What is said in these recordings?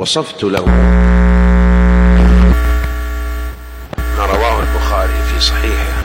وصفت له ما رواه البخاري في صحيحه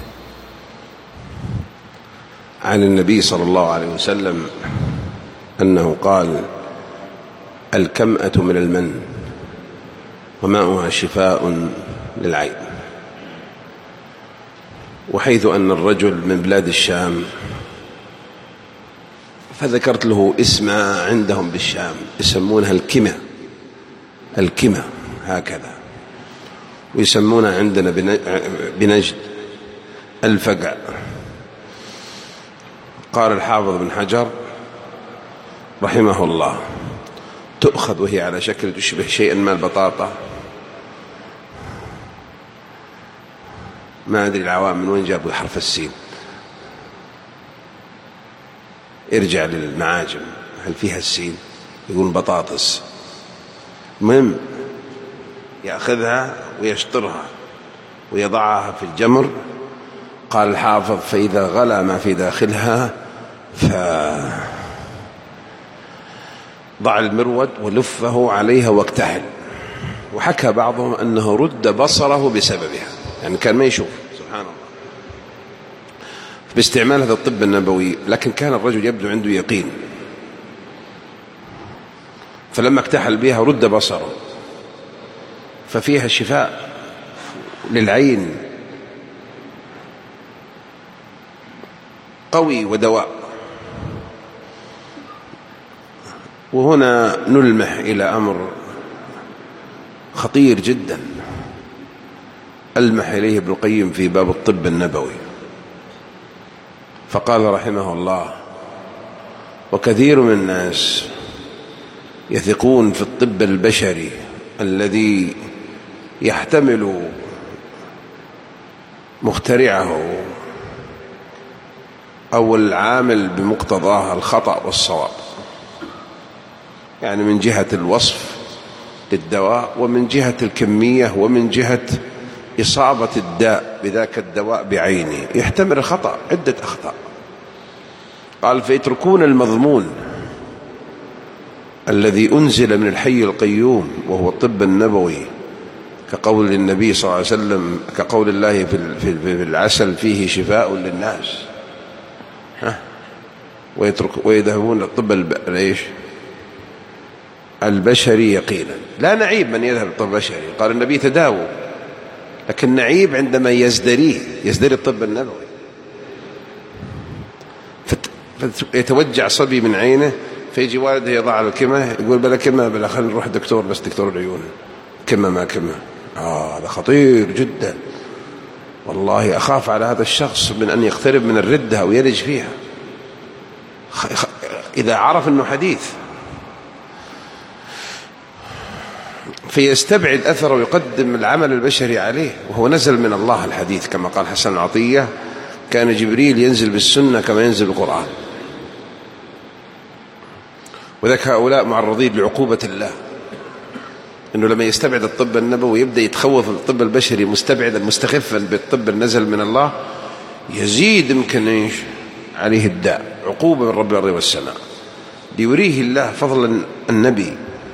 عن النبي صلى الله عليه وسلم أنه قال: الكمأة من المن وماؤها شفاء للعين. وحيث أن الرجل من بلاد الشام، فذكرت له اسم عندهم بالشام يسمونها الكمة هكذا، ويسمونها عندنا بنجد الفقع. قال الحافظ بن حجر رحمه الله: تؤخذ وهي على شكل تشبه شيئا ما البطاطا. ما أدري العوام من وين جابوا حرف السين، ارجع للمعاجم هل فيها السين؟ يقول بطاطس. المهم يأخذها ويشطرها ويضعها في الجمر. قال الحافظ: فإذا غلى ما في داخلها ضع المرود ولفه عليها واكتحل. وحكى بعضهم أنه رد بصره بسببها، يعني كان ما يشوف. سبحان الله، باستعمال هذا الطب النبوي. لكن كان الرجل يبدو عنده يقين، فلما اكتحل بها رد بصره، ففيها شفاء للعين قوي ودواء. وهنا نلمح إلى أمر خطير جدا ألمح إليه ابن القيم في باب الطب النبوي، فقال رحمه الله: وكثير من الناس يثقون في الطب البشري الذي يحتمل مخترعه أو العامل بمقتضاه الخطأ والصواب، يعني من جهة الوصف للدواء، ومن جهة الكمية، ومن جهة إصابة الداء بذاك الدواء بعينه، يحتمل الخطأ، عدة أخطاء. قال: فيتركون المضمون الذي أنزل من الحي القيوم وهو الطب النبوي، كقول النبي صلى الله عليه وسلم، كقول الله في العسل فيه شفاء للناس، ويذهبون للطب البشري يقينا. لا نعيب من يذهب للطب البشري، قال النبي: تداووا، لكن نعيب عندما يزدري الطب النبوي، فيتوجع صبي من عينه، فيجي والده يضع على الكمة، يقول: بلا كمة، بلا، خلينا نروح دكتور، بس دكتور العيون، كمة ما كمة. هذا خطير جدا، والله أخاف على هذا الشخص من أن يقترب من الردة أو يلج فيها إذا عرف أنه حديث، فيستبعد أثره ويقدم العمل البشري عليه، وهو نزل من الله الحديث، كما قال حسن عطية: كان جبريل ينزل بالسنة كما ينزل القرآن. وذلك هؤلاء معرضين لعقوبة الله، إنه لما يستبعد الطب النبوي يبدأ يتخوف الطب البشري مستبعدا مستخفا بالطب النزل من الله، يزيد يمكن عليه الداء، عقوبة من رب الأرض والسماء، ليريه الله فضل النبي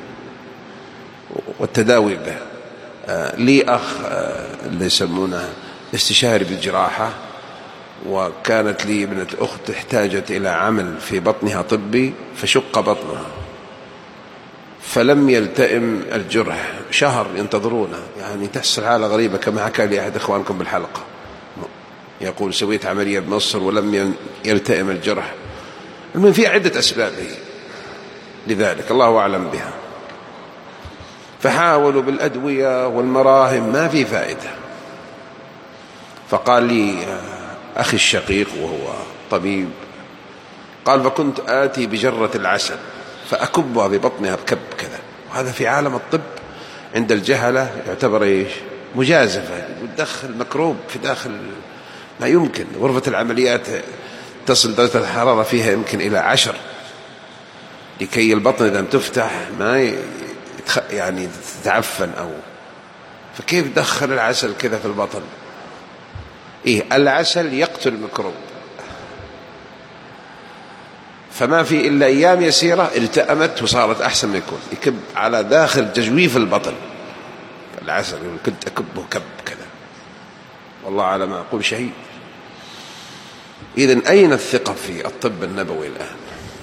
والتداوي به. لي أخ اللي يسمونه استشاري بالجراحة، وكانت لي ابنة أخت احتاجت إلى عمل في بطنها طبي، فشق بطنها، فلم يلتئم الجرح، شهر ينتظرونه. يعني تحصل حالة غريبة، كما حكى لي أحد إخوانكم بالحلقة، يقول: سويت عملية بمصر ولم يلتئم الجرح. المهم في عدة أسباب لذلك، الله أعلم بها. فحاولوا بالأدوية والمراهم، ما في فائدة. فقال لي أخي الشقيق وهو طبيب، قال: فكنت آتي بجرة العسل فأكبها ببطنها بكب كذا. وهذا في عالم الطب عند الجهلة يعتبر مجازفة، وتدخل مكروب في داخل، ما يمكن. غرفة العمليات تصل درجة الحرارة فيها يمكن إلى 10، لكي البطن إذا تفتح ما يعني تتعفن أو، فكيف دخل العسل كذا في البطن؟ العسل يقتل الميكروب. فما في إلا أيام يسيرة التأمت وصارت أحسن ما يكون، يكب على داخل تجويف البطن العسل، كنت أكبه كب كذا، والله على ما أقول شهيد. إذن أين الثقة في الطب النبوي الآن؟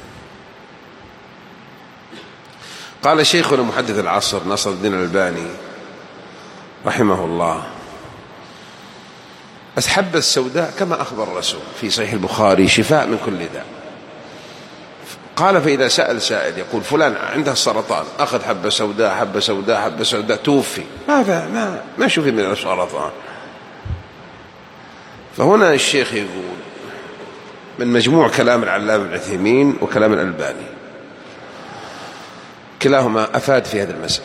قال شيخنا محدث العصر ناصر الدين الألباني رحمه الله: الحبة السوداء كما أخبر الرسول في صحيح البخاري شفاء من كل داء. قال: فإذا سأل سائل يقول فلان عنده السرطان، أخذ حبة سوداء حبة سوداء حبة سوداء، توفي، ما شوفي من السرطان. فهنا الشيخ يقول من مجموع كلام العلامة ابن عثيمين وكلام الألباني، كلاهما أفاد في هذه المسألة.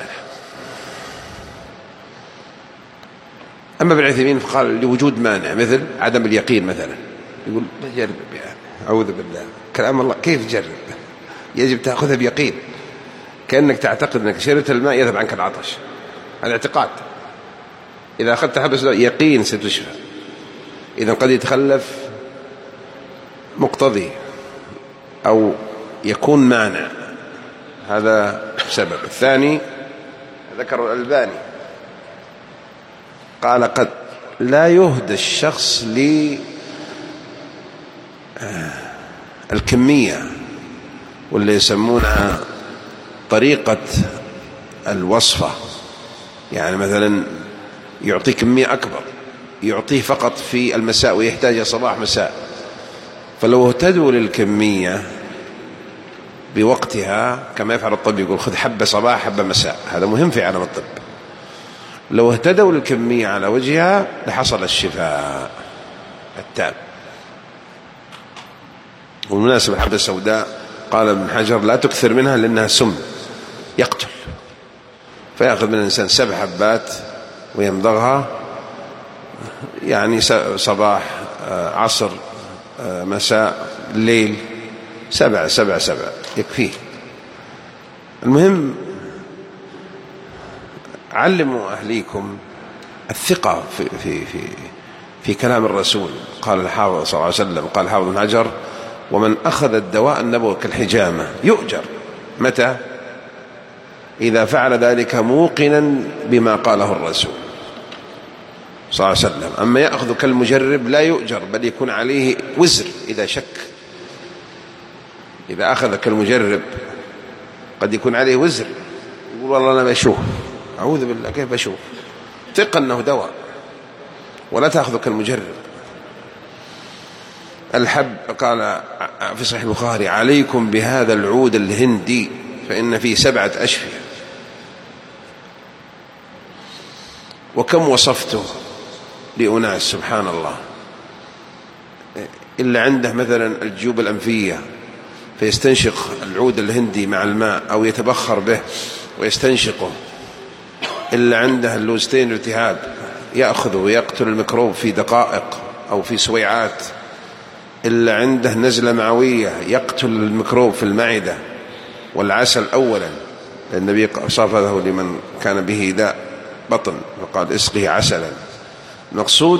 أما ابن عثيمين فقال لوجود مانع مثل عدم اليقين مثلا، يقول جرب يعني، أعوذ بالله، كلام الله كيف جرب؟ يجب تأخذها بيقين، كأنك تعتقد أنك شربت الماء يذهب عنك العطش، هذا اعتقاد. إذا أخذت حبة سوداء يقين ستشفى، إذا قد يتخلف مقتضي أو يكون مانع، هذا سبب. الثاني ذكر الألباني قال: قد لا يهدى الشخص للكمية واللي يسمونها طريقة الوصفة، يعني مثلا يعطي كمية أكبر، يعطيه فقط في المساء ويحتاج صباح مساء. فلو اهتدوا للكمية بوقتها كما يفعل الطب، يقول خذ حبة صباح حبة مساء، هذا مهم في عالم الطب. لو اهتدوا للكمية على وجهها لحصل الشفاء التام. والمناسبة الحبة السوداء قال ابن حجر لا تكثر منها لأنها سم يقتل، فيأخذ من الإنسان 7 حبات ويمضغها، يعني صباح عصر مساء ليل، 7 يكفيه. المهم علموا أهليكم الثقة في كلام الرسول. قال الحافظ صلى الله عليه وسلم، قال الحافظ بن حجر: ومن أخذ الدواء النبوي كالحجامة يؤجر. متى؟ إذا فعل ذلك موقنا بما قاله الرسول صلى الله عليه وسلم. أما يأخذ كالمجرب لا يؤجر، بل يكون عليه وزر إذا شك. إذا أخذ كالمجرب قد يكون عليه وزر، يقول والله أنا بشوف، أعوذ بالله كيف بشوف؟ ثق أنه دواء، ولا تأخذ كالمجرب. الحب قال في صحيح البخاري: عليكم بهذا العود الهندي فإن فيه 7 أشفية. وكم وصفته لأناس سبحان الله، إلا عنده مثلا الجيوب الأنفية فيستنشق العود الهندي مع الماء أو يتبخر به ويستنشقه، إلا عنده اللوزتين الالتهاب يأخذه ويقتل الميكروب في دقائق أو في سويعات، إلا عنده نزلة معوية يقتل الميكروب في المعدة. والعسل أولا، النبي صفه لمن كان به داء بطن فقال: اسقه عسلا. المقصود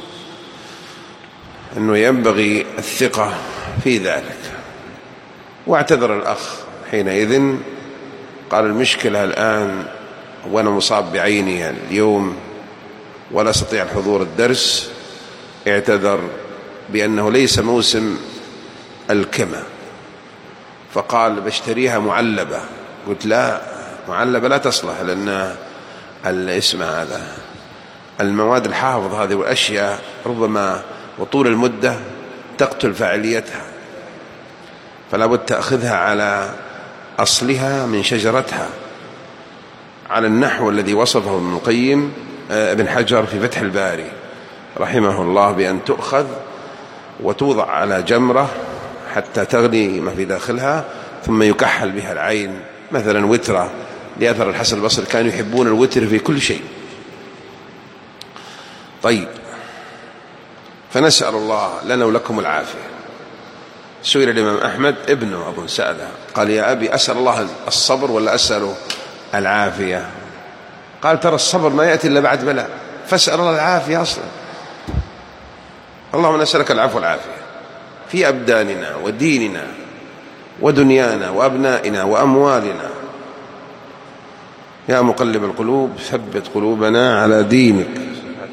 أنه ينبغي الثقة في ذلك. واعتذر الأخ حينئذ، قال: المشكلة الآن وأنا مصاب بعيني اليوم ولا أستطيع الحضور الدرس. اعتذر بأنه ليس موسم الكمى، فقال: بشتريها معلبة. قلت: لا، معلبة لا تصلح، لأن الاسم هذا المواد الحافظ هذه والأشياء ربما وطول المدة تقتل فاعليتها، فلا بد تأخذها على أصلها من شجرتها، على النحو الذي وصفه ابن القيم ابن حجر في فتح الباري رحمه الله، بأن تؤخذ وتوضع على جمرة حتى تغلي ما في داخلها، ثم يكحل بها العين مثلا وترة، لأثر الحسن البصري كانوا يحبون الوتر في كل شيء. طيب، فنسأل الله لنا ولكم العافية. سئل الإمام أحمد ابنه أظن سأله، قال: يا أبي أسأل الله الصبر ولا أسأل العافية؟ قال: ترى الصبر ما يأتي إلا بعد بلاء، فاسأل الله العافية أصلا. اللهم نسألك العفو والعافية في أبداننا وديننا ودنيانا وأبنائنا وأموالنا. يا مقلب القلوب ثبت قلوبنا على دينك.